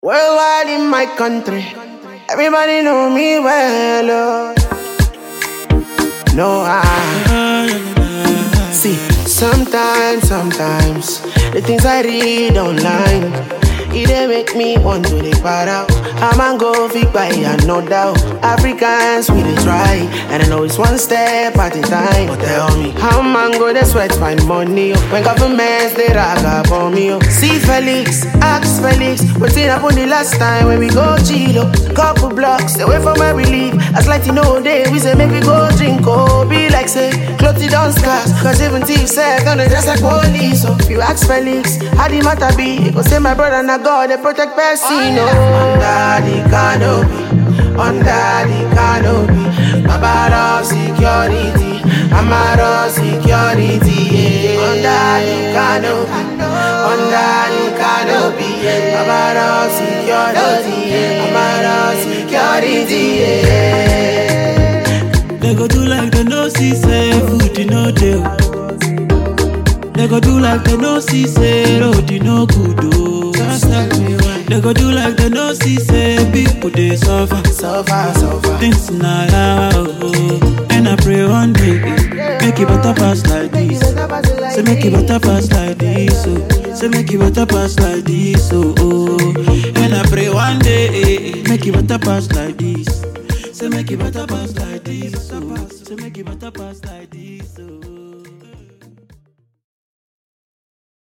Worldwide in my country, everybody know me well. No, see, sometimes, the things I read online, it dey make me want to dey para. I'm a go fit buy no doubt. Africans we dey try, and I know it's one step at a time. But tell me, how man go dey sweat find money when governments they rag up on me? See Felix, ask Felix, what's it happen the last time when we go chill? Couple blocks away from where we live. As like you know day, we say make we go drink. Oh, be like say, clothes don't scarce. Cause even thieves say, gonna dress like police. So if you ask Felix, how the matter be? He go say my brother and God, they protect person. Under the canopy, under the canopy. Baba of security, I'm out of security. Yeah. Under the canopy, under the canopy. Baba of security, I'm out of security. Yeah. They go do like they no see say food you no deal. They go do like they no see say road you no good oh. They go do like they no see say people they suffer. Things na oh. And I pray one day make it better pass like this. Say make it better pass like this oh. Say make it better pass like this oh. And I pray one day make it better pass like this. Say make it better pass like this oh. Say make it better pass like this oh.